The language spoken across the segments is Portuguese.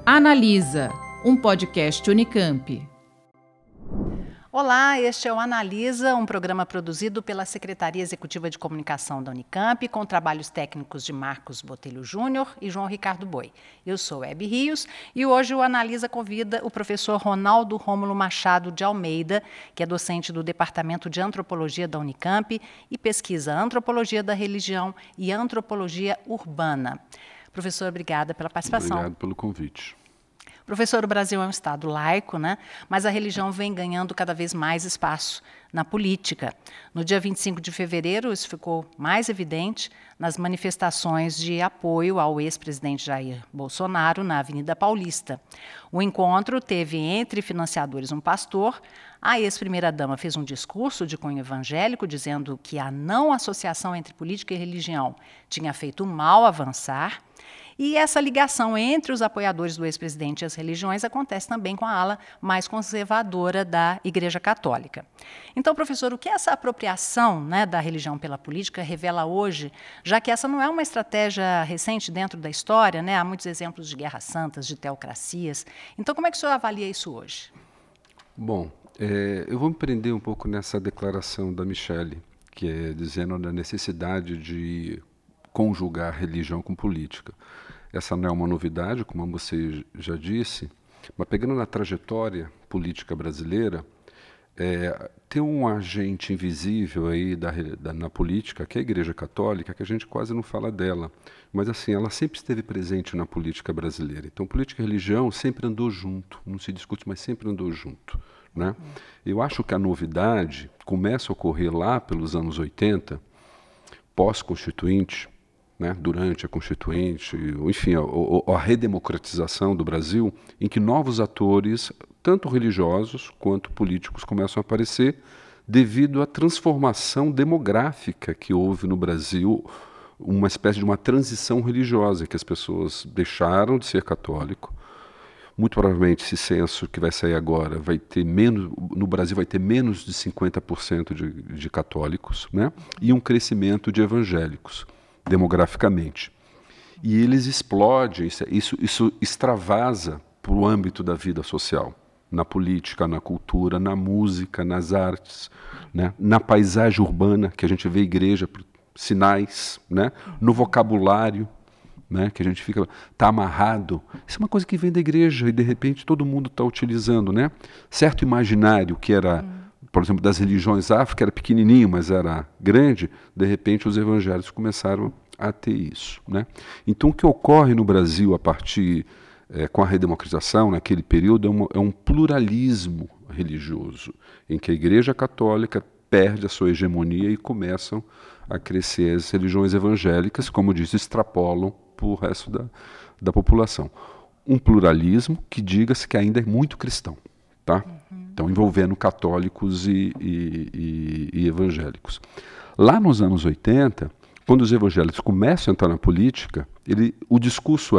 Analisa, um podcast Unicamp. Olá, este é o Analisa, um programa produzido pela Secretaria Executiva de Comunicação da Unicamp, com trabalhos técnicos de Marcos Botelho Júnior e João Ricardo Boi. Eu sou Hebe Rios e hoje o Analisa convida o professor Ronaldo Rômulo Machado de Almeida, que é docente do Departamento de Antropologia da Unicamp e pesquisa Antropologia da Religião e Antropologia Urbana. Professor, obrigada pela participação. Obrigado pelo convite. Professor, o Brasil é um estado laico, né? Mas a religião vem ganhando cada vez mais espaço na política. No dia 25 de fevereiro, isso ficou mais evidente nas manifestações de apoio ao ex-presidente Jair Bolsonaro na Avenida Paulista. O encontro teve entre financiadores um pastor. A ex-primeira-dama fez um discurso de cunho evangélico, dizendo que a não associação entre política e religião tinha feito o mal avançar. E essa ligação entre os apoiadores do ex-presidente e as religiões acontece também com a ala mais conservadora da Igreja Católica. Então, professor, o que essa apropriação, né, da religião pela política revela hoje, já que essa não é uma estratégia recente dentro da história, né? Há muitos exemplos de guerras santas, de teocracias. Então, como é que o senhor avalia isso hoje? Bom, eu vou me prender um pouco nessa declaração da Michele, que é dizendo da necessidade de conjugar religião com política. Essa não é uma novidade, como você já disse, mas pegando na trajetória política brasileira, tem um agente invisível aí na política, que é a Igreja Católica, que a gente quase não fala dela, mas assim, ela sempre esteve presente na política brasileira. Então, política e religião sempre andou junto, não se discute, mas sempre andou junto, né? Eu acho que a novidade começa a ocorrer lá pelos anos 80, pós-constituinte, né, durante a Constituinte, enfim, a redemocratização do Brasil, em que novos atores, tanto religiosos quanto políticos, começam a aparecer devido à transformação demográfica que houve no Brasil, uma espécie de uma transição religiosa, que as pessoas deixaram de ser católico. Muito provavelmente esse censo que vai sair agora vai ter menos, no Brasil vai ter menos de 50% de católicos, né, e um crescimento de evangélicos demograficamente. E eles explodem, isso extravasa para o âmbito da vida social, na política, na cultura, na música, nas artes, né? Na paisagem urbana, que a gente vê igreja, sinais, né? No vocabulário, né? Que a gente está amarrado. Isso é uma coisa que vem da igreja e de repente todo mundo está utilizando, né? Certo imaginário que era, por exemplo, das religiões afro, que era pequenininho, mas era grande, de repente os evangélicos começaram a ter isso, né? Então, o que ocorre no Brasil a partir, com a redemocratização, naquele período, é um pluralismo religioso, em que a Igreja Católica perde a sua hegemonia e começam a crescer as religiões evangélicas, como eu disse, extrapolam para o resto da população. Um pluralismo que, diga-se, que ainda é muito cristão, tá? Então, envolvendo católicos e evangélicos. Lá nos anos 80, quando os evangélicos começam a entrar na política, o discurso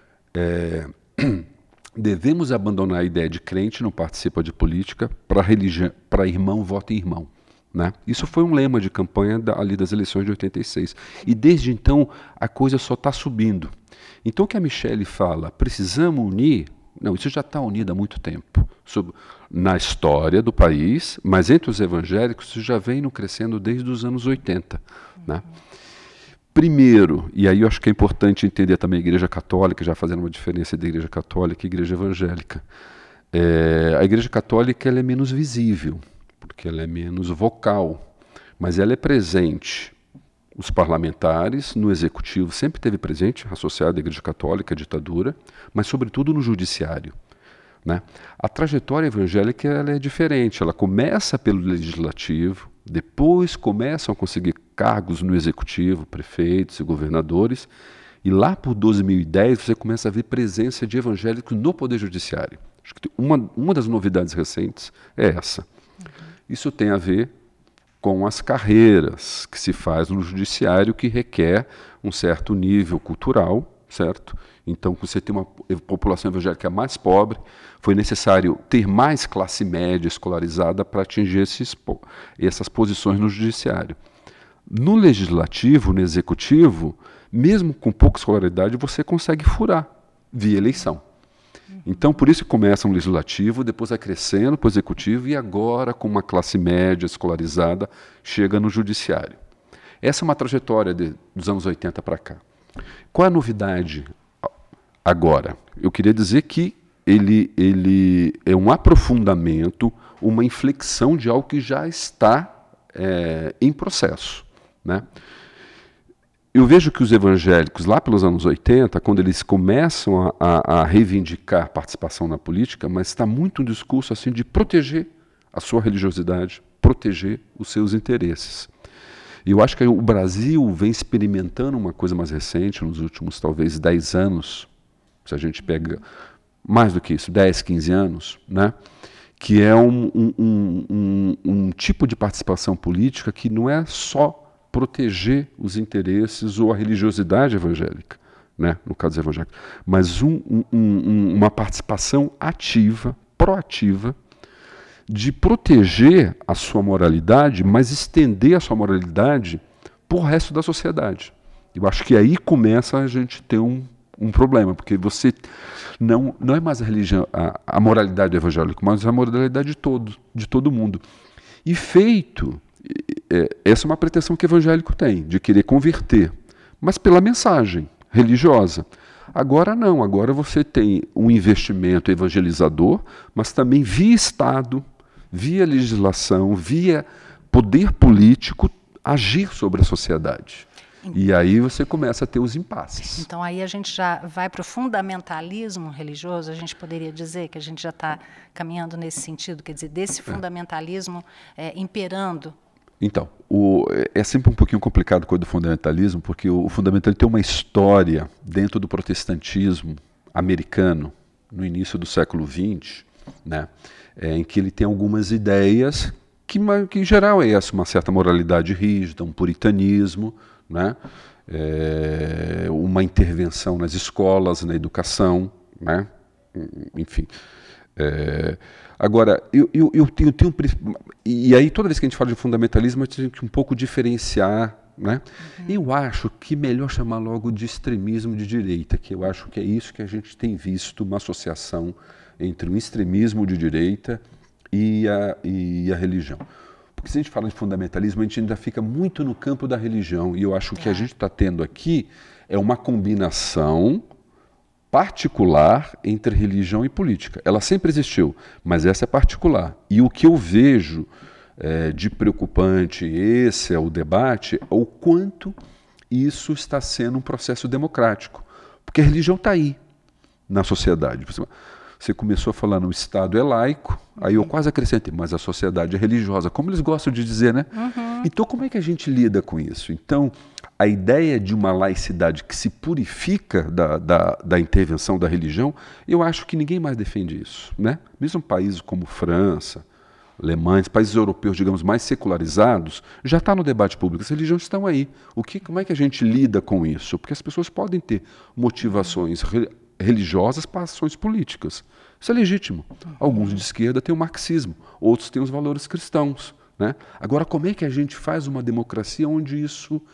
devemos abandonar a ideia de crente não participa de política, para irmão vota em irmão, né? Isso foi um lema de campanha ali das eleições de 86. E desde então a coisa só está subindo. Então o que a Michele fala, precisamos unir. Não, isso já está unido há muito tempo, na história do país, mas entre os evangélicos isso já vem crescendo desde os anos 80. Né? Primeiro, e aí eu acho que é importante entender também a Igreja Católica, já fazendo uma diferença entre a Igreja Católica e a Igreja Evangélica. A Igreja Católica ela é menos visível, porque ela é menos vocal, mas ela é presente. Os parlamentares, no executivo, sempre esteve presente, associado à Igreja Católica, à ditadura, mas sobretudo no judiciário, né? A trajetória evangélica ela é diferente, ela começa pelo legislativo, depois começam a conseguir cargos no executivo, prefeitos e governadores, e lá por 2010 você começa a ver presença de evangélicos no Poder Judiciário. Acho que uma das novidades recentes é essa. Isso tem a ver com as carreiras que se faz no judiciário, que requer um certo nível cultural, certo? Então, você tem uma população evangélica mais pobre, foi necessário ter mais classe média escolarizada para atingir essas posições no judiciário. No legislativo, no executivo, mesmo com pouca escolaridade, você consegue furar via eleição. Então, por isso que começa um legislativo, depois vai crescendo para o executivo e agora, com uma classe média escolarizada, chega no judiciário. Essa é uma trajetória dos anos 80 para cá. Qual é a novidade agora? Eu queria dizer que ele é um aprofundamento, uma inflexão de algo que já está em processo, né? Eu vejo que os evangélicos, lá pelos anos 80, quando eles começam a reivindicar participação na política, mas está muito um discurso assim de proteger a sua religiosidade, proteger os seus interesses. E eu acho que o Brasil vem experimentando uma coisa mais recente, nos últimos talvez 10 anos, se a gente pega mais do que isso, 10, 15 anos, né? Que é um tipo de participação política que não é só proteger os interesses ou a religiosidade evangélica, né, no caso evangélico, mas uma participação ativa, proativa, de proteger a sua moralidade, mas estender a sua moralidade para o resto da sociedade. Eu acho que aí começa a gente ter um problema, porque você não é mais a religião, a moralidade do evangélico, mas a moralidade de todo mundo. E feito... essa é uma pretensão que o evangélico tem, de querer converter, mas pela mensagem religiosa. Agora não, agora você tem um investimento evangelizador, mas também via Estado, via legislação, via poder político, agir sobre a sociedade. E aí você começa a ter os impasses. Então aí a gente já vai para o fundamentalismo religioso, a gente poderia dizer que a gente já está caminhando nesse sentido, quer dizer, desse fundamentalismo imperando. Então, é sempre um pouquinho complicado com o do fundamentalismo, porque o fundamentalismo tem uma história dentro do protestantismo americano, no início do século XX, né, em que ele tem algumas ideias que em geral é essa, uma certa moralidade rígida, um puritanismo, né, uma intervenção nas escolas, na educação, né, enfim. Agora, eu tenho e aí toda vez que a gente fala de fundamentalismo, a gente tem que um pouco diferenciar, né? Eu acho que melhor chamar logo de extremismo de direita, que eu acho que é isso que a gente tem visto, uma associação entre o extremismo de direita e a religião. Porque se a gente fala de fundamentalismo, a gente ainda fica muito no campo da religião, e eu acho que a gente está tendo aqui é uma combinação particular entre religião e política. Ela sempre existiu, mas essa é particular. E o que eu vejo de preocupante, esse é o debate, é o quanto isso está sendo um processo democrático. Porque a religião está aí, na sociedade. Você começou a falar no Estado é laico, aí eu quase acrescentei, mas a sociedade é religiosa, como eles gostam de dizer, né? Então como é que a gente lida com isso? Então, a ideia de uma laicidade que se purifica da intervenção da religião, eu acho que ninguém mais defende isso, né? Mesmo países como França, Alemanha, países europeus, digamos, mais secularizados, já está no debate público, as religiões estão aí. Como é que a gente lida com isso? Porque as pessoas podem ter motivações religiosas para ações políticas. Isso é legítimo. Alguns de esquerda têm o marxismo, outros têm os valores cristãos, né? Agora, como é que a gente faz uma democracia onde isso...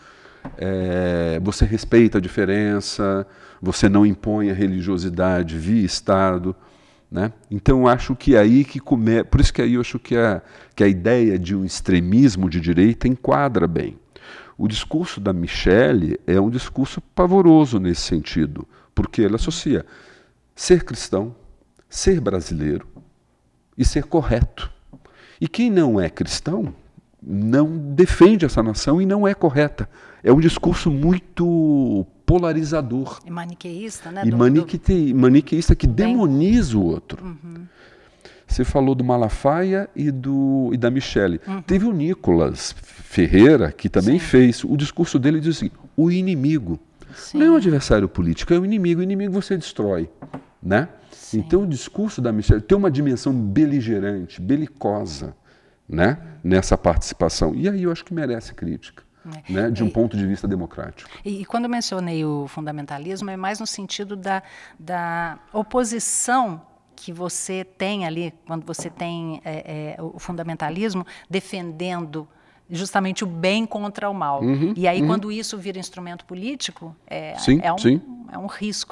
você respeita a diferença, você não impõe a religiosidade via Estado, né? Então eu acho que aí que por isso que aí eu acho que a ideia de um extremismo de direita enquadra bem. O discurso da Michelle é um discurso pavoroso nesse sentido, porque ele associa ser cristão, ser brasileiro e ser correto. E quem não é cristão não defende essa nação e não é correta. É um discurso muito polarizador. E maniqueísta, né? Maniqueísta que demoniza o outro. Você falou do Malafaia e da Michelle. Teve o Nicolas Ferreira, que também fez. O discurso dele diz assim, o inimigo. Não é um adversário político, é o inimigo. O inimigo você destrói, né? Então o discurso da Michelle tem uma dimensão beligerante, belicosa, né, nessa participação. E aí eu acho que merece crítica, né, de um ponto de vista democrático. E quando eu mencionei o fundamentalismo, é mais no sentido da oposição que você tem ali, quando você tem o fundamentalismo defendendo justamente o bem contra o mal. E aí, quando isso vira instrumento político, é um risco, né?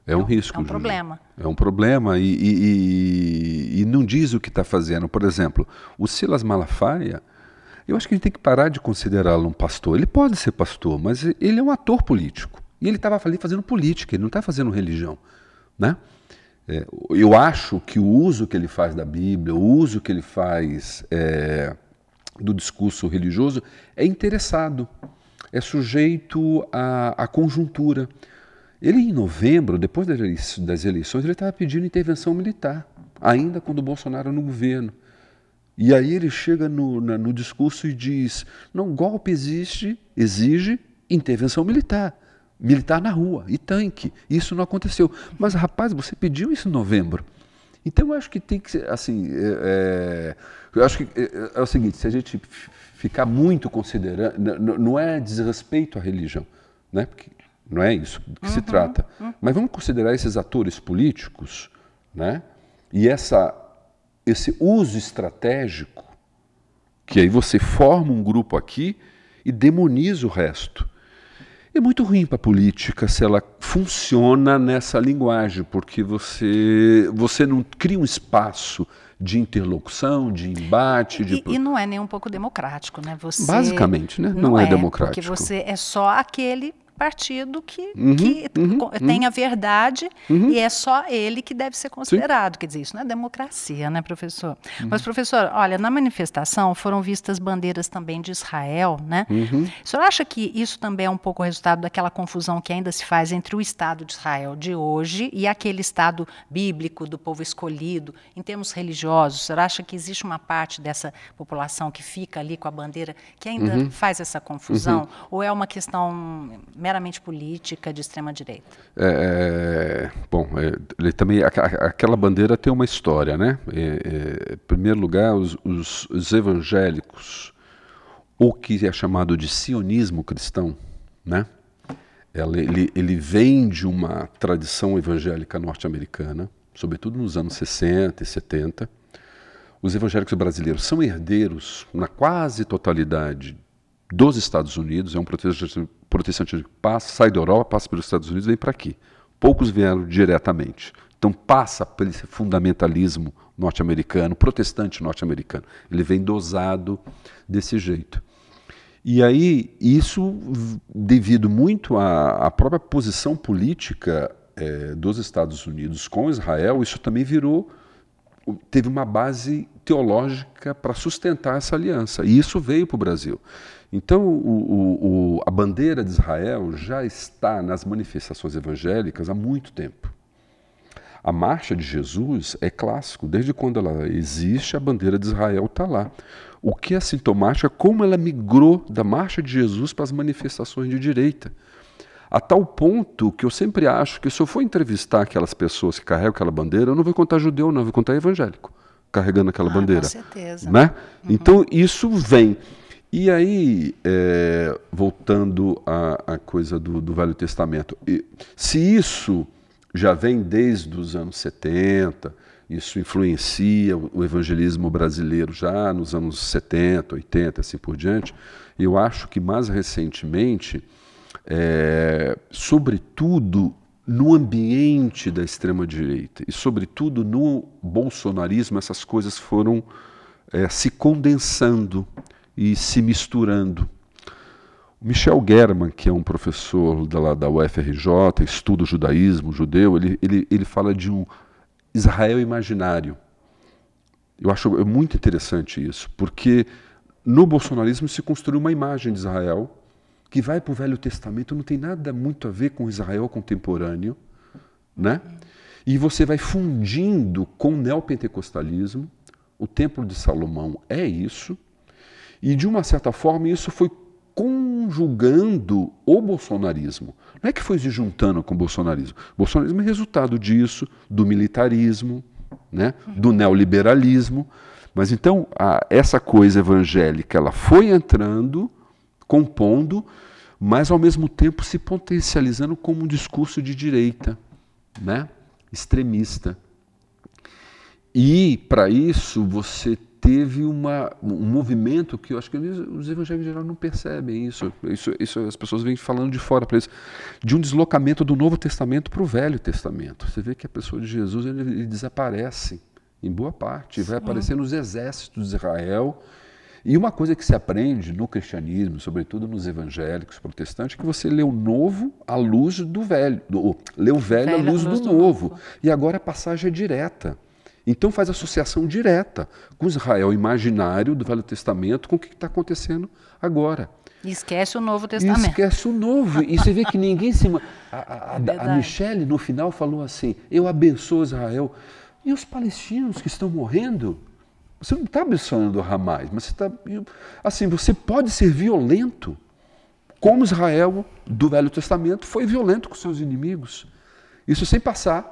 É um risco. É um problema. É um problema e não diz o que está fazendo. Por exemplo, o Silas Malafaia, eu acho que a gente tem que parar de considerá-lo um pastor. Ele pode ser pastor, mas ele é um ator político. E ele estava ali fazendo política, ele não está fazendo religião, né? Eu acho que o uso que ele faz da Bíblia, o uso que ele faz do discurso religioso é interessado, é sujeito à conjuntura. Ele, em novembro, depois das eleições, ele estava pedindo intervenção militar, ainda quando o Bolsonaro no governo. E aí ele chega no discurso e diz, não, golpe exige intervenção militar na rua, e tanque. Isso não aconteceu. Mas, rapaz, você pediu isso em novembro. Então, eu acho que tem que ser, assim, eu acho que é o seguinte, se a gente ficar muito considerando, não é desrespeito à religião, né? Porque não é isso que se trata. Mas vamos considerar esses atores políticos, né? E esse uso estratégico, que aí você forma um grupo aqui e demoniza o resto. É muito ruim para a política se ela funciona nessa linguagem, porque você não cria um espaço de interlocução, de embate. E não é nem um pouco democrático, né? Basicamente, né? Não é democrático. Porque você é só aquele partido que tem a verdade e é só ele que deve ser considerado. Sim. Quer dizer, isso não é democracia, né, professor? Mas, professor, olha, na manifestação foram vistas bandeiras também de Israel, né? O senhor acha que isso também é um pouco o resultado daquela confusão que ainda se faz entre o Estado de Israel de hoje e aquele Estado bíblico do povo escolhido, em termos religiosos? O senhor acha que existe uma parte dessa população que fica ali com a bandeira que ainda faz essa confusão? Ou é uma questão meramente política de extrema-direita? Ele também, aquela bandeira tem uma história, né? Em primeiro lugar, os evangélicos, o que é chamado de sionismo cristão, né? Ele vem de uma tradição evangélica norte-americana, sobretudo nos anos 60 e 70. Os evangélicos brasileiros são herdeiros, na quase totalidade, dos Estados Unidos. É um protestantismo que sai da Europa, passa pelos Estados Unidos e vem para aqui. Poucos vieram diretamente. Então passa por esse fundamentalismo norte-americano, protestante norte-americano. Ele vem dosado desse jeito. E aí, isso devido muito à própria posição política dos Estados Unidos com Israel, isso também teve uma base teológica para sustentar essa aliança. E isso veio para o Brasil. Então, a bandeira de Israel já está nas manifestações evangélicas há muito tempo. A Marcha de Jesus é clássico. Desde quando ela existe, a bandeira de Israel está lá. O que é sintomático é como ela migrou da Marcha de Jesus para as manifestações de direita. A tal ponto que eu sempre acho que se eu for entrevistar aquelas pessoas que carregam aquela bandeira, eu não vou contar judeu, não, eu vou contar evangélico, carregando aquela bandeira. Com certeza. Né? Então, isso vem. E aí, voltando à coisa do Velho Testamento, se isso já vem desde os anos 70, isso influencia o evangelismo brasileiro já nos anos 70, 80, assim por diante, eu acho que mais recentemente, sobretudo no ambiente da extrema-direita e sobretudo no bolsonarismo, essas coisas foram se condensando e se misturando. O Michel German, que é um professor da UFRJ, estuda o judaísmo, judeu, ele fala de um Israel imaginário. Eu acho muito interessante isso, porque no bolsonarismo se construiu uma imagem de Israel que vai para o Velho Testamento, não tem nada muito a ver com Israel contemporâneo, né? E você vai fundindo com o neopentecostalismo, o Templo de Salomão é isso, e de uma certa forma isso foi conjugando o bolsonarismo. Não é que foi se juntando com o bolsonarismo. O bolsonarismo é resultado disso, do militarismo, né? Do neoliberalismo. Mas então essa coisa evangélica ela foi entrando, compondo, mas ao mesmo tempo se potencializando como um discurso de direita, né? Extremista. E para isso você teve um movimento que eu acho que os evangélicos em geral não percebem isso as pessoas vêm falando de fora para eles, de um deslocamento do Novo Testamento para o Velho Testamento. Você vê que a pessoa de Jesus ele desaparece em boa parte, vai aparecer nos exércitos de Israel. E uma coisa que se aprende no cristianismo, sobretudo nos evangélicos protestantes, é que você lê o Novo à luz do Velho, lê o Velho à luz do Novo. E agora a passagem é direta. Então faz associação direta com Israel imaginário do Velho Testamento com o que está acontecendo agora. E esquece o Novo Testamento. E esquece o Novo. E você vê que ninguém se... A Michelle, no final, falou assim, eu abençoo Israel. E os palestinos que estão morrendo... Você não está abençoando o Hamas, mas você está... Assim, você pode ser violento, como Israel do Velho Testamento foi violento com seus inimigos. Isso sem passar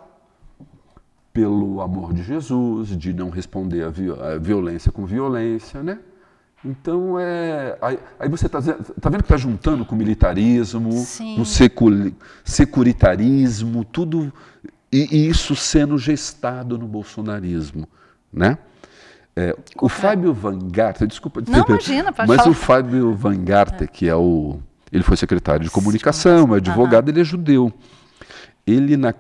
pelo amor de Jesus, de não responder a violência com violência, né? Então, aí você está vendo que está juntando com o militarismo, com o securitarismo, tudo, e isso sendo gestado no bolsonarismo, né? O Fábio Van Garten, desculpa, não, imagina, pode mas falar. O Fábio Van Garten, que ele foi secretário de comunicação, advogado, ele é judeu. Ele na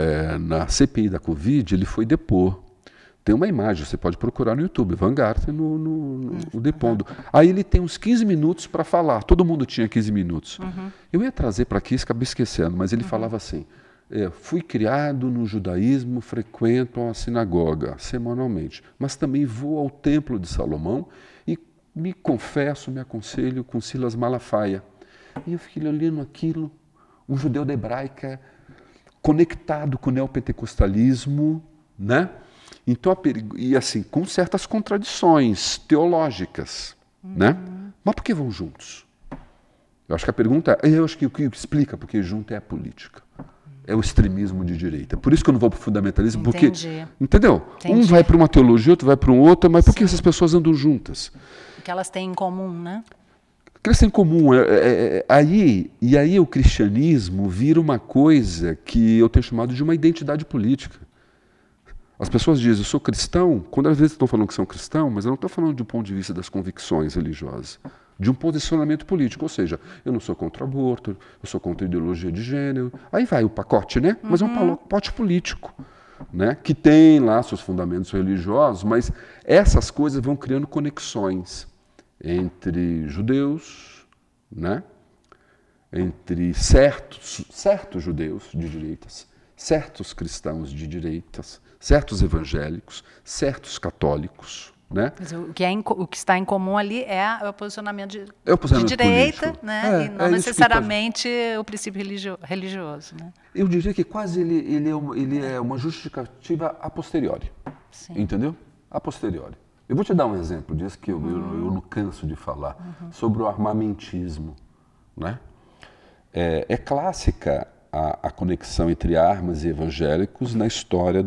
CPI da Covid, ele foi depor. Tem uma imagem, você pode procurar no YouTube, Van Garten no depondo. Aí ele tem uns 15 minutos para falar, todo mundo tinha 15 minutos. Eu ia trazer para aqui, acabei esquecendo, mas ele falava assim, fui criado no judaísmo, frequento a sinagoga semanalmente, mas também vou ao templo de Salomão e me confesso, me aconselho com Silas Malafaia. E eu fiquei olhando aquilo, um judeu da hebraica conectado com o neopentecostalismo, né? Então, e assim, com certas contradições teológicas, né? Mas por que vão juntos? Eu acho que a pergunta, eu acho que o que explica porque junto é a política. É o extremismo de direita. Por isso que eu não vou para o fundamentalismo, porque... Entendeu? Um vai para uma teologia, outro vai para um outro, mas por que essas pessoas andam juntas? O que elas têm em comum, né? O que elas têm em comum. Aí o cristianismo vira uma coisa que eu tenho chamado de uma identidade política. As pessoas dizem, eu sou cristão, quando às vezes estão falando que são cristão, mas eu não estou falando do ponto de vista das convicções religiosas, de um posicionamento político, ou seja, eu não sou contra o aborto, eu sou contra a ideologia de gênero, aí vai o pacote, né? Mas é um pacote político, né? Que tem lá seus fundamentos religiosos, mas essas coisas vão criando conexões entre judeus, né? Entre certos judeus de direitas, certos cristãos de direitas, certos evangélicos, certos católicos, né? O que está em comum ali é o posicionamento de direita, político, né? E não necessariamente o princípio religioso, né? Eu diria que quase ele é uma justificativa a posteriori, entendeu? A posteriori. Eu vou te dar um exemplo disso que eu não canso de falar, sobre o armamentismo, né? É clássica a conexão entre armas e evangélicos na história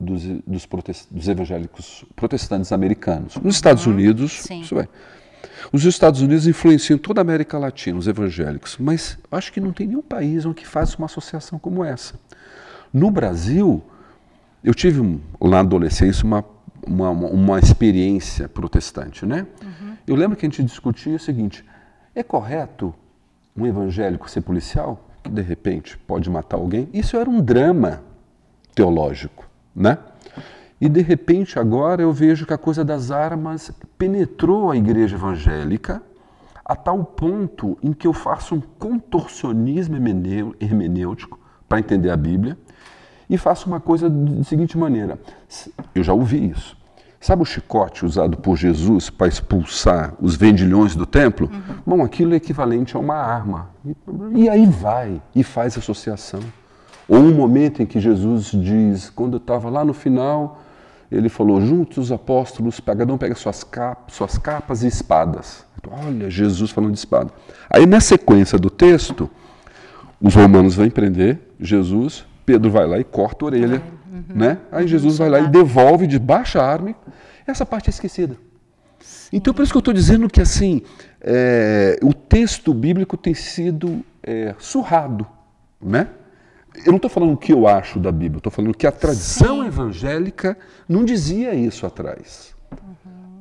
dos evangélicos protestantes americanos. Nos Estados Unidos, isso é. Os Estados Unidos influenciam toda a América Latina, os evangélicos, mas acho que não tem nenhum país onde faça uma associação como essa. No Brasil, eu tive na adolescência uma experiência protestante, né? Eu lembro que a gente discutia o seguinte, é correto um evangélico ser policial? Que de repente pode matar alguém? Isso era um drama teológico, né? E de repente agora eu vejo que a coisa das armas penetrou a igreja evangélica a tal ponto em que eu faço um contorcionismo hermenêutico para entender a Bíblia e faço uma coisa da seguinte maneira, eu já ouvi isso. Sabe o chicote usado por Jesus para expulsar os vendilhões do templo? Bom, aquilo é equivalente a uma arma. E aí vai e faz associação. Ou um momento em que Jesus diz, quando eu estava lá no final, ele falou, juntos os apóstolos, cada um pega suas capas e espadas. Olha, Jesus falando de espada. Aí na sequência do texto, os romanos vão prender Jesus, Pedro vai lá e corta a orelha. Né? Aí Jesus vai lá e devolve de baixa arma. Essa parte é esquecida. Então, por isso que eu estou dizendo que assim, o texto bíblico tem sido surrado. Né? Eu não estou falando o que eu acho da Bíblia, estou falando que a tradição evangélica não dizia isso atrás.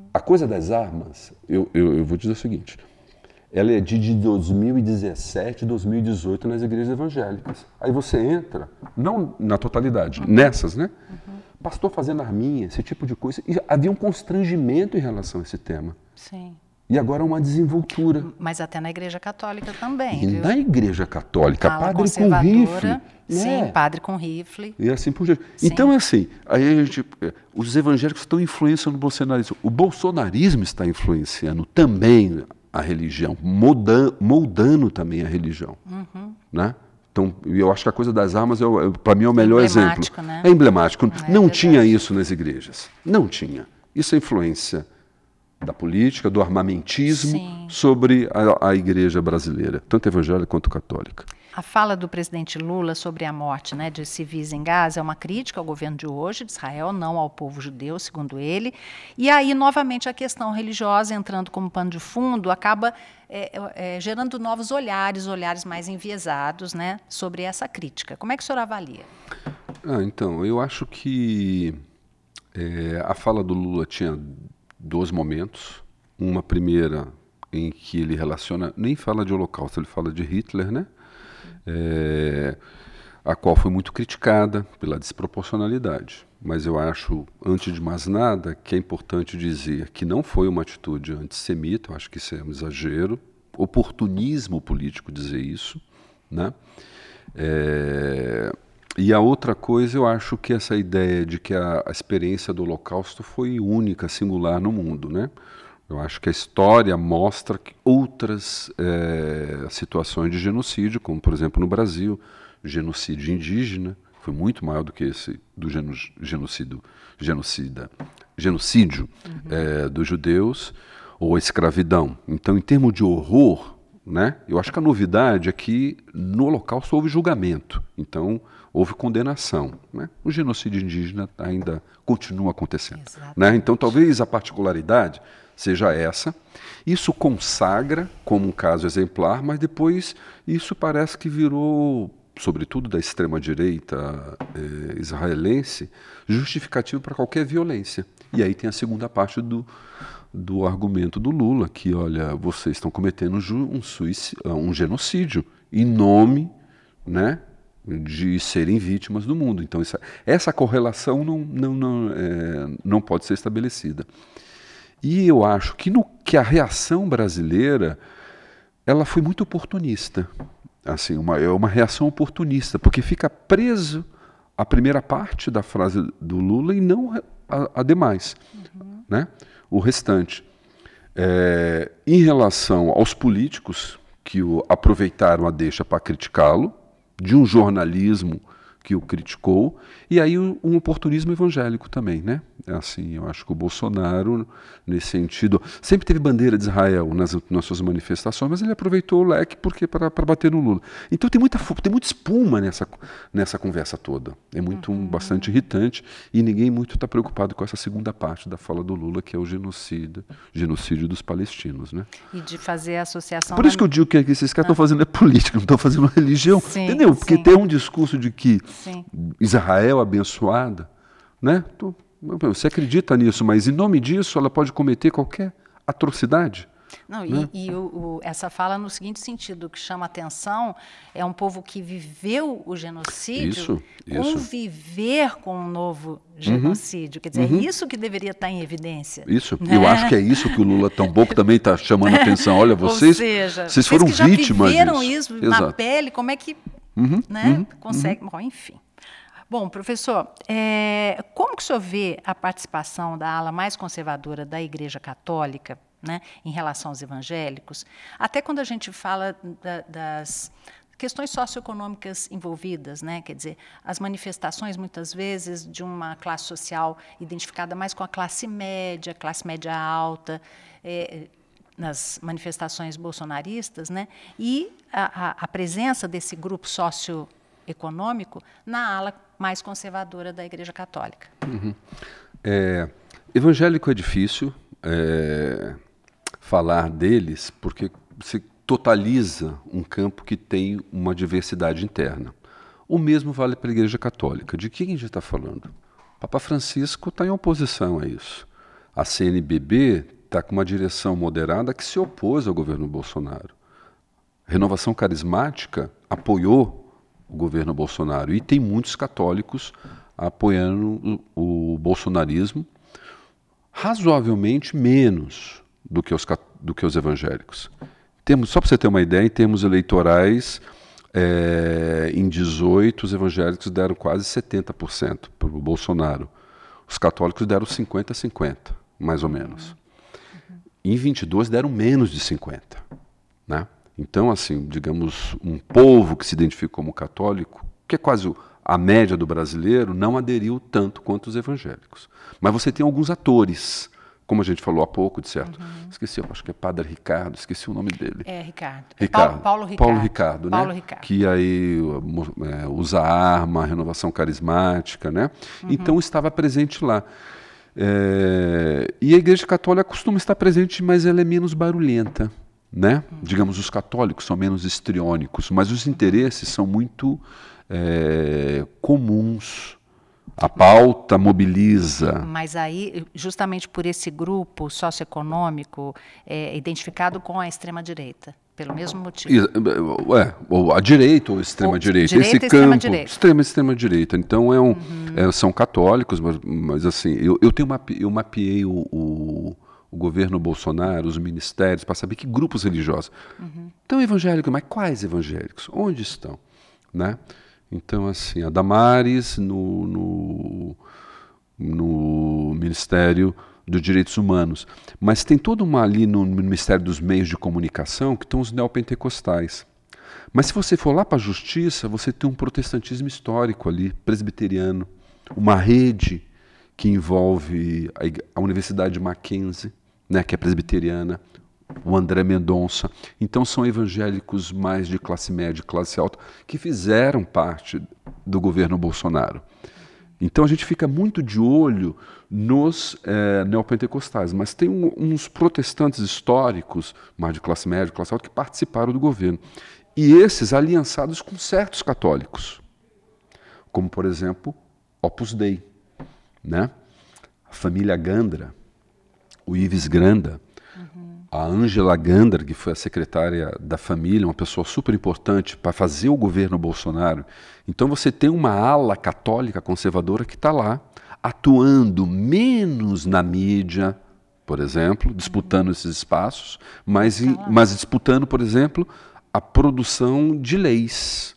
A coisa das armas, eu vou dizer o seguinte, ela é de 2017, 2018 nas igrejas evangélicas. Aí você entra, não na totalidade, nessas, né? Pastor fazendo arminha, esse tipo de coisa. E havia um constrangimento em relação a esse tema. Sim. E agora uma desenvoltura. Mas até na Igreja Católica também, E viu? na Igreja Católica, Ala padre com conservadora, rifle. sim, né? padre com rifle. E assim por diante. Sim. Então, assim, aí a gente, os evangélicos estão influenciando o bolsonarismo. O bolsonarismo está influenciando também a religião, moldando também a religião. Né? Então, eu acho que a coisa das armas, para mim, é o melhor exemplo. Né? É emblemático. Não verdade. tinha isso nas igrejas. Não tinha. Isso é influência da política, do armamentismo Sim. sobre a igreja brasileira, tanto evangélica quanto católica. A fala do presidente Lula sobre a morte, né, de civis em Gaza é uma crítica ao governo de hoje, de Israel, não ao povo judeu, segundo ele. E aí, novamente, a questão religiosa, entrando como pano de fundo, acaba gerando novos olhares mais enviesados, né, sobre essa crítica. Como é que o senhor avalia? Então, eu acho que a fala do Lula tinha dois momentos. Uma primeira em que ele relaciona, nem fala de Holocausto, ele fala de Hitler, né? A qual foi muito criticada pela desproporcionalidade. Mas eu acho, antes de mais nada, que é importante dizer que não foi uma atitude antissemita, eu acho que isso é um exagero, oportunismo político dizer isso, né? E a outra coisa, eu acho que essa ideia de que a experiência do Holocausto foi única, singular no mundo, né? Eu acho que a história mostra que outras situações de genocídio, como por exemplo no Brasil, genocídio indígena, foi muito maior do que esse do genocídio dos judeus, ou a escravidão. Então, em termos de horror, né, eu acho que a novidade é que no Holocausto houve julgamento, então houve condenação. Né? O genocídio indígena ainda continua acontecendo. Né? Então, talvez a particularidade seja essa. Isso consagra como um caso exemplar, mas depois isso parece que virou, sobretudo da extrema-direita israelense, justificativo para qualquer violência. E aí tem a segunda parte do argumento do Lula, que, olha, vocês estão cometendo um genocídio em nome, né, de serem vítimas do mundo. Então, essa correlação não pode ser estabelecida. E eu acho que a reação brasileira ela foi muito oportunista. Assim, uma reação oportunista, porque fica preso a primeira parte da frase do Lula e não a demais, né? O restante. Em relação aos políticos que aproveitaram a deixa para criticá-lo, de um jornalismo que o criticou, e aí um oportunismo evangélico também, né? Assim, eu acho que o Bolsonaro, nesse sentido, sempre teve bandeira de Israel nas suas manifestações, mas ele aproveitou o leque para bater no Lula. Então tem muita espuma nessa conversa toda. É bastante irritante, e ninguém muito está preocupado com essa segunda parte da fala do Lula, que é o genocídio dos palestinos, né? E de fazer a associação... Por isso que eu digo que esses caras estão fazendo política, não estão fazendo religião, sim, entendeu? Porque sim. tem um discurso de que Sim. Israel abençoada, né? Você acredita nisso, mas em nome disso ela pode cometer qualquer atrocidade. Não, né? Essa fala no seguinte sentido, o que chama atenção é um povo que viveu o genocídio conviver com um novo genocídio. Quer dizer, é isso que deveria estar em evidência. Isso, né? Eu acho que é isso que o Lula também está chamando a atenção. Olha, vocês foram que já vítimas viveram disso. isso na pele, como é que consegue... Bom, enfim. Bom, professor, como que o senhor vê a participação da ala mais conservadora da Igreja Católica, né, em relação aos evangélicos? Até quando a gente fala das questões socioeconômicas envolvidas, né? Quer dizer, as manifestações, muitas vezes, de uma classe social identificada mais com a classe média alta, nas manifestações bolsonaristas, né? E a presença desse grupo socioeconômico na ala mais conservadora da Igreja Católica. Evangélico é difícil falar deles, porque se totaliza um campo que tem uma diversidade interna. O mesmo vale para a Igreja Católica. De quem a gente está falando? Papa Francisco está em oposição a isso. A CNBB está com uma direção moderada que se opôs ao governo Bolsonaro. Renovação Carismática apoiou o governo Bolsonaro e tem muitos católicos apoiando o bolsonarismo, razoavelmente menos do que os evangélicos. Só para você ter uma ideia, em termos eleitorais, em 18, os evangélicos deram quase 70% para o Bolsonaro. Os católicos deram 50-50, mais ou menos. Em 22 deram menos de 50%. Né? Então, assim, digamos, um povo que se identifica como católico, que é quase a média do brasileiro, não aderiu tanto quanto os evangélicos. Mas você tem alguns atores, como a gente falou há pouco, de certo. Esqueci, eu acho que é Padre Ricardo, esqueci o nome dele. Ricardo. Paulo Ricardo. Paulo Ricardo, né? Ricardo. Que aí usa arma, renovação carismática, né? Então estava presente lá. E a Igreja Católica costuma estar presente, mas ela é menos barulhenta, né? Digamos, os católicos são menos histriônicos, mas os interesses são muito comuns. A pauta mobiliza. Mas aí, justamente por esse grupo socioeconômico identificado com a extrema-direita, pelo mesmo motivo. Ou a direita ou a extrema-direita. Esse campo, extrema-direita. Então, são católicos, mas assim, eu mapeei o governo Bolsonaro, os ministérios, para saber que grupos religiosos. Então, evangélicos, mas quais evangélicos? Onde estão? Né? Então, assim, a Damares no Ministério dos Direitos Humanos. Mas tem toda uma ali no Ministério dos Meios de Comunicação que estão os neopentecostais. Mas se você for lá para a Justiça, você tem um protestantismo histórico ali, presbiteriano, uma rede que envolve a Universidade de Mackenzie, né, que é presbiteriana, o André Mendonça. Então são evangélicos mais de classe média, classe alta, que fizeram parte do governo Bolsonaro. Então a gente fica muito de olho nos neopentecostais, mas tem uns protestantes históricos, mais de classe média, classe alta, que participaram do governo. E esses aliançados com certos católicos, como, por exemplo, Opus Dei, né? A família Gandra, o Ives Granda, a Ângela Gandra, que foi a secretária da família, uma pessoa super importante para fazer o governo Bolsonaro. Então você tem uma ala católica conservadora que está lá, atuando menos na mídia, por exemplo, disputando esses espaços, mas disputando, por exemplo, a produção de leis.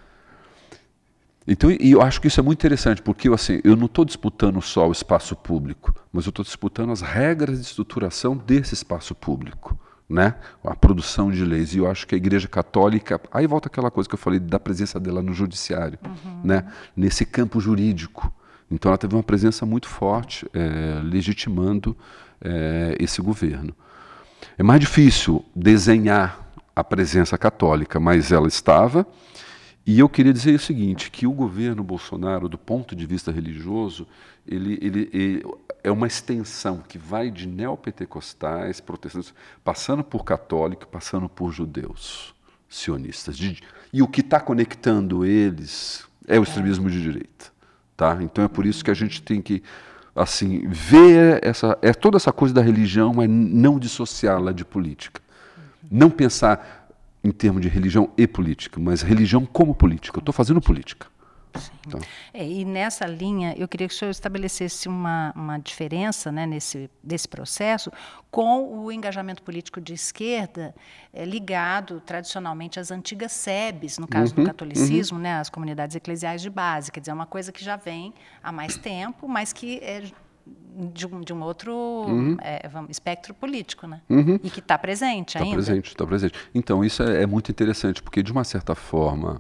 Então, e eu acho que isso é muito interessante, porque assim, eu não estou disputando só o espaço público, mas eu estou disputando as regras de estruturação desse espaço público, né? A produção de leis. E eu acho que a Igreja Católica, aí volta aquela coisa que eu falei da presença dela no judiciário, né? Nesse campo jurídico. Então ela teve uma presença muito forte, legitimando esse governo. É mais difícil desenhar a presença católica, mas ela estava. E eu queria dizer o seguinte, que o governo Bolsonaro, do ponto de vista religioso, ele é uma extensão que vai de neopentecostais, protestantes, passando por católicos, passando por judeus, sionistas. E o que está conectando eles é o extremismo de direita. Tá? Então é por isso que a gente tem que assim, ver toda essa coisa da religião, mas não dissociá-la de política. Não pensar em termos de religião e política, mas religião como política. Eu estou fazendo política. Então. E nessa linha, eu queria que o senhor estabelecesse uma diferença, né, desse processo com o engajamento político de esquerda ligado tradicionalmente às antigas SEBs, no caso do catolicismo, né, as comunidades eclesiais de base. Quer dizer, é uma coisa que já vem há mais tempo, mas que é de um outro espectro político, né? E que está presente ainda. Está presente. Então, isso é muito interessante, porque, de uma certa forma,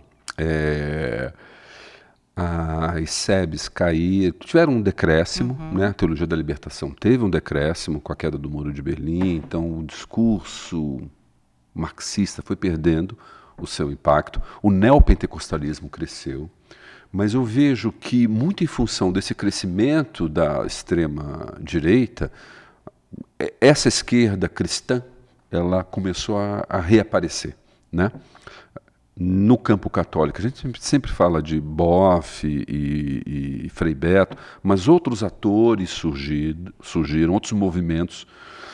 as SEBs caíram, tiveram um decréscimo, né? A Teologia da Libertação teve um decréscimo com a queda do Muro de Berlim, então o discurso marxista foi perdendo o seu impacto, o neopentecostalismo cresceu. Mas eu vejo que, muito em função desse crescimento da extrema-direita, essa esquerda cristã ela começou a reaparecer. Né? no campo católico. A gente sempre fala de Boff e Frei Beto, mas outros atores surgiram, outros movimentos,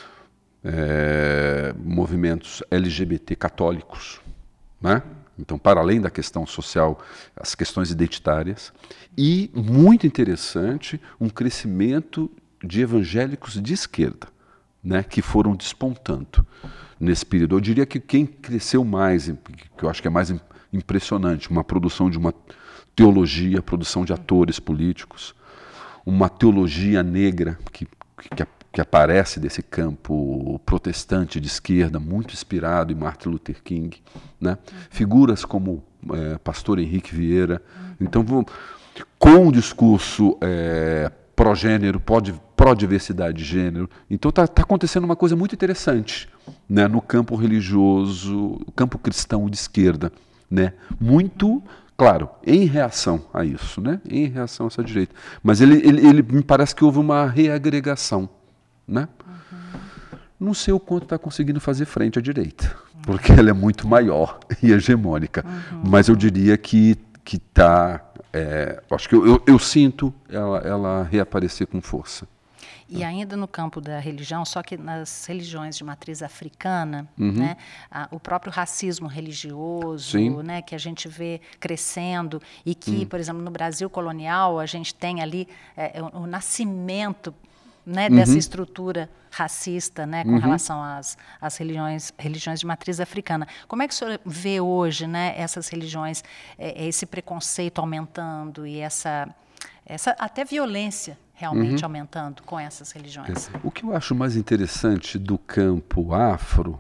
movimentos LGBT católicos, né? Então, para além da questão social, as questões identitárias. E, muito interessante, um crescimento de evangélicos de esquerda, né, que foram despontando nesse período. Eu diria que quem cresceu mais, que eu acho que é mais impressionante, uma produção de uma teologia, produção de atores políticos, uma teologia negra que aparece desse campo protestante de esquerda, muito inspirado em Martin Luther King, né? Figuras como pastor Henrique Vieira. Então, com um discurso pró-gênero, pró-diversidade de gênero. Então está acontecendo uma coisa muito interessante, né, no campo religioso, campo cristão de esquerda, né? Muito, claro, em reação a isso, né? Em reação a essa direita. Mas ele me parece que houve uma reagregação, né? Não sei o quanto está conseguindo fazer frente à direita, porque ela é muito maior e hegemônica. Mas eu diria que está... acho que eu sinto ela reaparecer com força. E ainda no campo da religião, só que nas religiões de matriz africana, né, o próprio racismo religioso, né, que a gente vê crescendo e que, por exemplo, no Brasil colonial, a gente tem ali o nascimento, né, dessa estrutura racista, né, com relação às religiões de matriz africana. Como é que o senhor vê hoje, né, essas religiões, esse preconceito aumentando e essa até violência realmente aumentando com essas religiões? O que eu acho mais interessante do campo afro,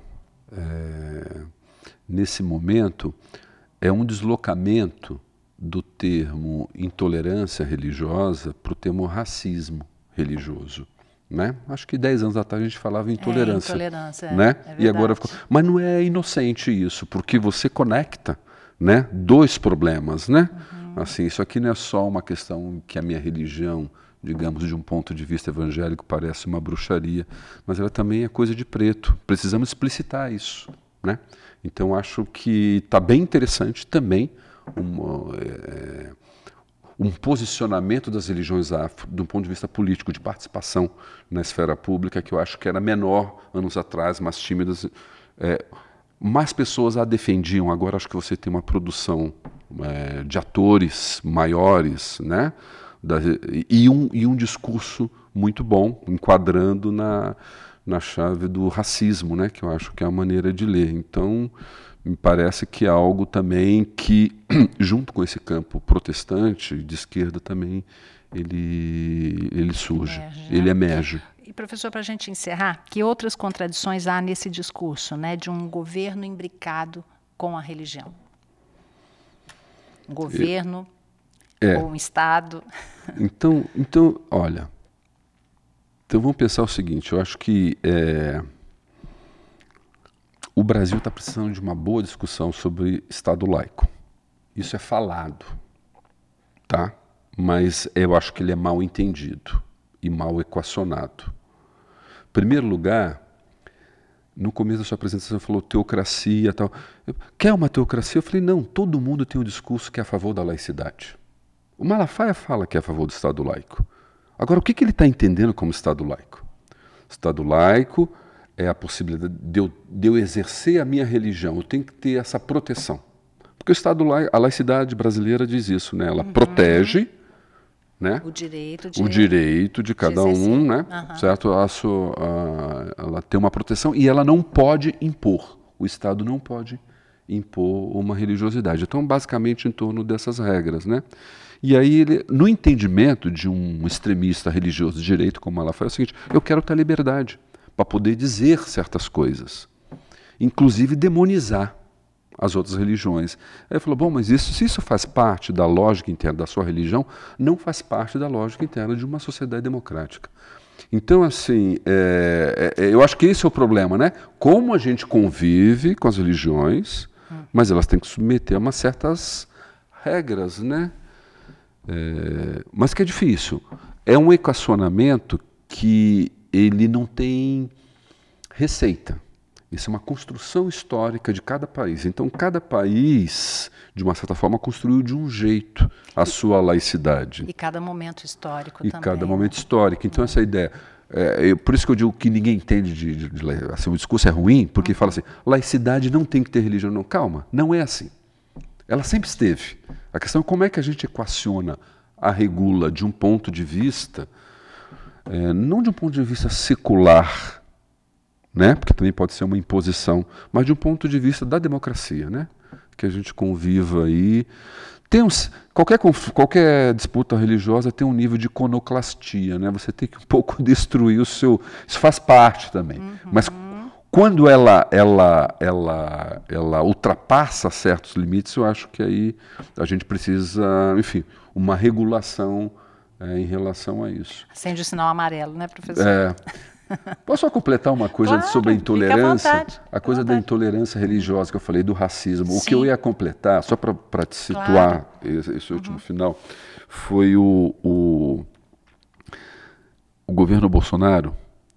nesse momento, é um deslocamento do termo intolerância religiosa para o termo racismo religioso. Né? Acho que 10 anos atrás a gente falava em intolerância. Né? E agora ficou... Mas não é inocente isso, porque você conecta, né, dois problemas. Né? Assim, isso aqui não é só uma questão que a minha religião, digamos, de um ponto de vista evangélico, parece uma bruxaria, mas ela também é coisa de preto. Precisamos explicitar isso. Né? Então, acho que está bem interessante também um posicionamento das religiões afro, do ponto de vista político, de participação na esfera pública, que eu acho que era menor anos atrás, mais tímidas. Mais pessoas a defendiam. Agora acho que você tem uma produção de atores maiores, né? E um discurso muito bom, enquadrando na chave do racismo, né? Que eu acho que é a maneira de ler. Então, me parece que é algo também que, junto com esse campo protestante, de esquerda também, ele surge, ele emerge. E, professor, para a gente encerrar, que outras contradições há nesse discurso, né, de um governo imbricado com a religião? Um governo ou um Estado? Então, olha, então vamos pensar o seguinte, eu acho que o Brasil está precisando de uma boa discussão sobre Estado laico. Isso é falado, tá? Mas eu acho que ele é mal entendido e mal equacionado. Em primeiro lugar, no começo da sua apresentação, você falou teocracia e tal. Quer uma teocracia? Eu falei, não, todo mundo tem um discurso que é a favor da laicidade. O Malafaia fala que é a favor do Estado laico. Agora, o que ele está entendendo como Estado laico? Estado laico é a possibilidade de eu exercer a minha religião. Eu tenho que ter essa proteção. Porque o Estado laico, a laicidade brasileira diz isso, né? Ela protege, né, o direito de cada um, né? Certo? Ela tem uma proteção e ela não pode impor. O Estado não pode impor uma religiosidade. Então, basicamente, em torno dessas regras, né? E aí, no entendimento de um extremista religioso de direito como ela faz, é o seguinte: eu quero ter liberdade para poder dizer certas coisas, inclusive demonizar as outras religiões. Aí ele falou, bom, mas se isso faz parte da lógica interna da sua religião, não faz parte da lógica interna de uma sociedade democrática. Então, assim, eu acho que esse é o problema, né? Como a gente convive com as religiões, mas elas têm que submeter a umas certas regras, né? Mas que é difícil. É um equacionamento que ele não tem receita. Isso é uma construção histórica de cada país. Então, cada país, de uma certa forma, construiu de um jeito a sua laicidade. E cada momento histórico E também. cada momento histórico. Então, essa ideia... por isso que eu digo que ninguém entende assim, o discurso é ruim, porque fala assim, laicidade não tem que ter religião. Não, calma, não é assim. Ela sempre esteve. A questão é como é que a gente equaciona a regula de um ponto de vista, não de um ponto de vista secular, né? Porque também pode ser uma imposição, mas de um ponto de vista da democracia, né? Que a gente conviva aí. Qualquer disputa religiosa tem um nível de iconoclastia, né? Você tem que um pouco destruir o seu... Isso faz parte também. Mas quando ela ultrapassa certos limites, eu acho que aí a gente precisa, enfim, uma regulação em relação a isso. Acende o sinal amarelo, né, professor? Posso só completar uma coisa claro, sobre a intolerância? Fica à vontade, A coisa da intolerância religiosa que eu falei, do racismo. Sim. O que eu ia completar, só para te situar, esse último final, foi o governo Bolsonaro,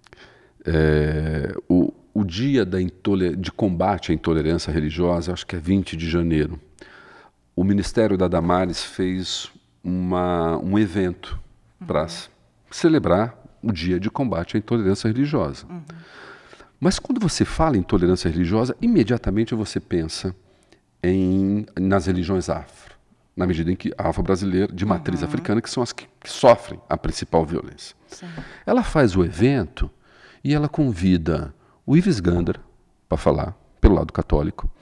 o dia de combate à intolerância religiosa, acho que é 20 de janeiro. O Ministério da Damares fez um evento para celebrar o dia de combate à intolerância religiosa. Mas quando você fala em intolerância religiosa, imediatamente você pensa nas religiões afro, na medida em que a afro-brasileira, de matriz africana, que são as que sofrem a principal violência. Sim. Ela faz o evento e ela convida o Ives Gandra para falar, pelo lado católico,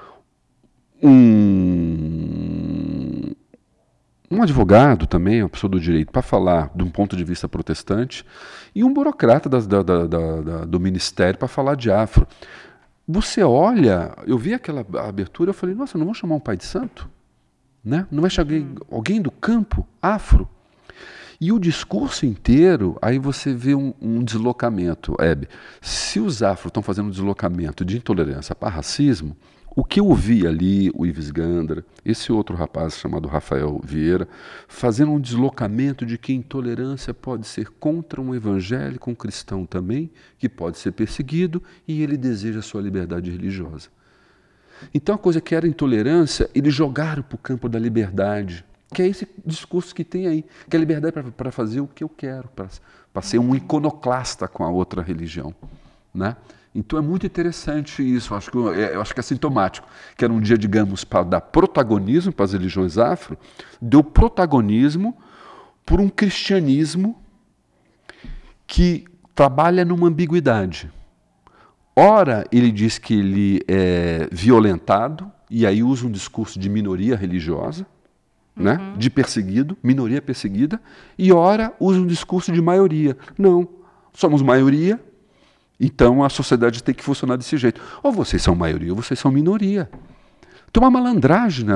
um advogado também, uma pessoa do direito, para falar de um ponto de vista protestante, e um burocrata do ministério para falar de afro. Você olha, eu vi aquela abertura, eu falei, nossa, não vou chamar um pai de santo? Né? Não vai chamar alguém do campo afro? E o discurso inteiro, aí você vê um deslocamento. Hebe, se os afros estão fazendo um deslocamento de intolerância para racismo, o que eu vi ali, o Ives Gandra, esse outro rapaz chamado Rafael Vieira, fazendo um deslocamento de que intolerância pode ser contra um evangélico, um cristão também, que pode ser perseguido, e ele deseja a sua liberdade religiosa. Então a coisa que era intolerância, eles jogaram para o campo da liberdade, que é esse discurso que tem aí, que é a liberdade para fazer o que eu quero, para ser um iconoclasta com a outra religião, né? Então é muito interessante isso, eu acho que é sintomático, que era um dia, digamos, para dar protagonismo para as religiões afro, deu protagonismo por um cristianismo que trabalha numa ambiguidade. Ora, ele diz que ele é violentado, e aí usa um discurso de minoria religiosa, né? De perseguido, minoria perseguida, e ora usa um discurso de maioria. Não, somos maioria, então a sociedade tem que funcionar desse jeito. Ou vocês são maioria ou vocês são minoria. Tem uma malandragem, né,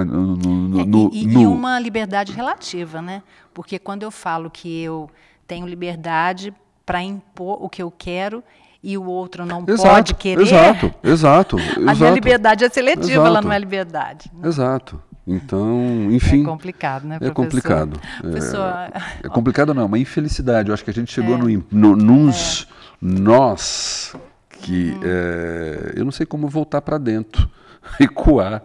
e uma liberdade relativa, né? Porque quando eu falo que eu tenho liberdade para impor o que eu quero e o outro não pode querer... Exato. A minha liberdade é seletiva, ela não é liberdade. Né? Exato. Então, enfim... É complicado, né, professor? É complicado. Professor... É complicado não, é uma infelicidade. Eu acho que a gente chegou nos nós que... eu não sei como voltar para dentro, recuar.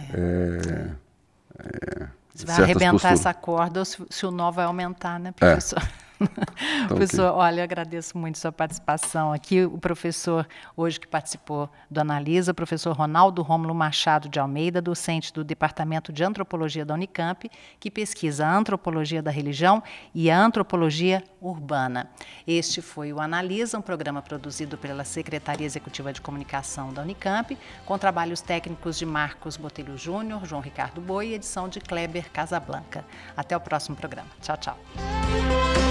Você vai arrebentar essa corda ou se o nó vai aumentar, né, professor? Então, professor, olha, eu agradeço muito sua participação aqui. O professor, hoje que participou do Analisa, o professor Ronaldo Rômulo Machado de Almeida, docente do Departamento de Antropologia da Unicamp, que pesquisa a antropologia da religião e a antropologia urbana. Este foi o Analisa, um programa produzido pela Secretaria Executiva de Comunicação da Unicamp, com trabalhos técnicos de Marcos Botelho Júnior, João Ricardo Boi e edição de Kleber Casablanca. Até o próximo programa. Tchau, tchau.